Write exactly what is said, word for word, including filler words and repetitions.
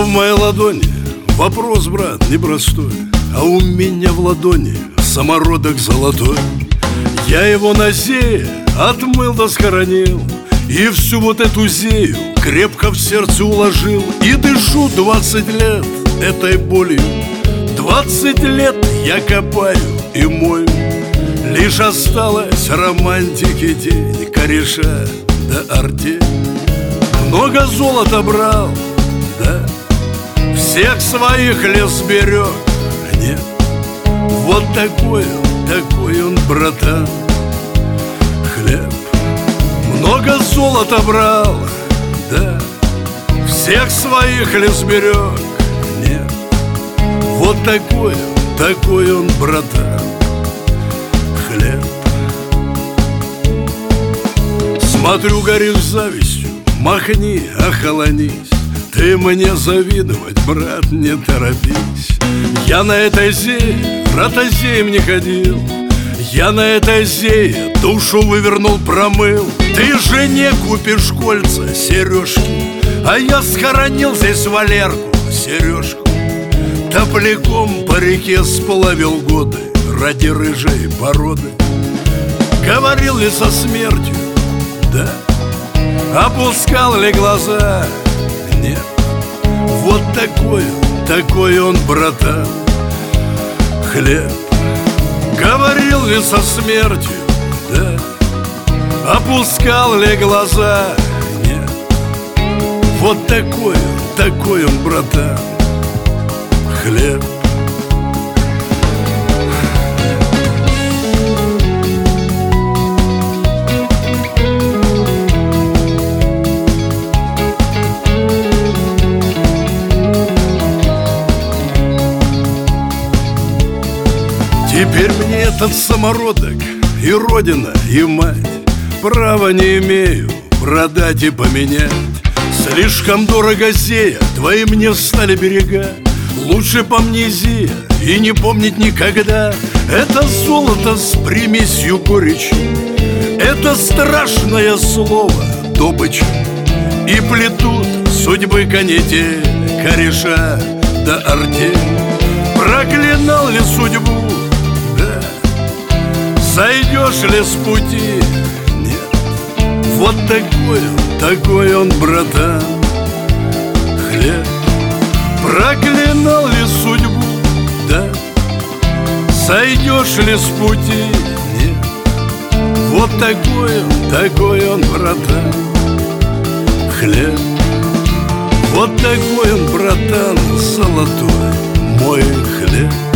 в моей ладони вопрос, брат, непростой, а у меня в ладони самородок золотой. Я его на зее отмыл да схоронил, и всю вот эту зею крепко в сердце уложил. И дышу двадцать лет этой болью, двадцать лет я копаю и мою. Лишь осталась романтики тень, кореша да артель. Много золота брал, да, всех своих лес берег. Нет, вот такой он, такой он, братан, хлеб. Много золота брал, да, всех своих лес берег. Нет, вот такой он, такой он, братан, хлеб. Смотрю, горишь завистью, махни, охолонись. Ты мне завидовать, брат, не торопись. Я на этой зее ротозеем не ходил, я на этой зее душу вывернул, промыл. Ты жене купишь кольца, сережки, а я схоронил здесь Валерку, сережку. Топляком по реке сплавил годы ради рыжей породы. Говорил ли со смертью, да, опускал ли глаза, нет. Вот такой он, такой он, братан, хлеб. Говорил ли со смертью, да, опускал ли глаза, нет. Вот такой он, такой он, братан, хлеб. Теперь мне этот самородок и родина, и мать права не имею продать и поменять. Слишком дорого зея, твои мне стали берега. Лучше помнезия и не помнить никогда. Это золото с примесью горечи, это страшное слово добыча. И плетут судьбы канитель, кореша да артель. Проклинал ли судьбу, сойдешь ли с пути, нет. Вот такой он, такой он, братан, хлеб. Проклинал ли судьбу, да, сойдешь ли с пути, нет. Вот такой он, такой он, братан, хлеб. Вот такой он, братан, золотой, мой хлеб.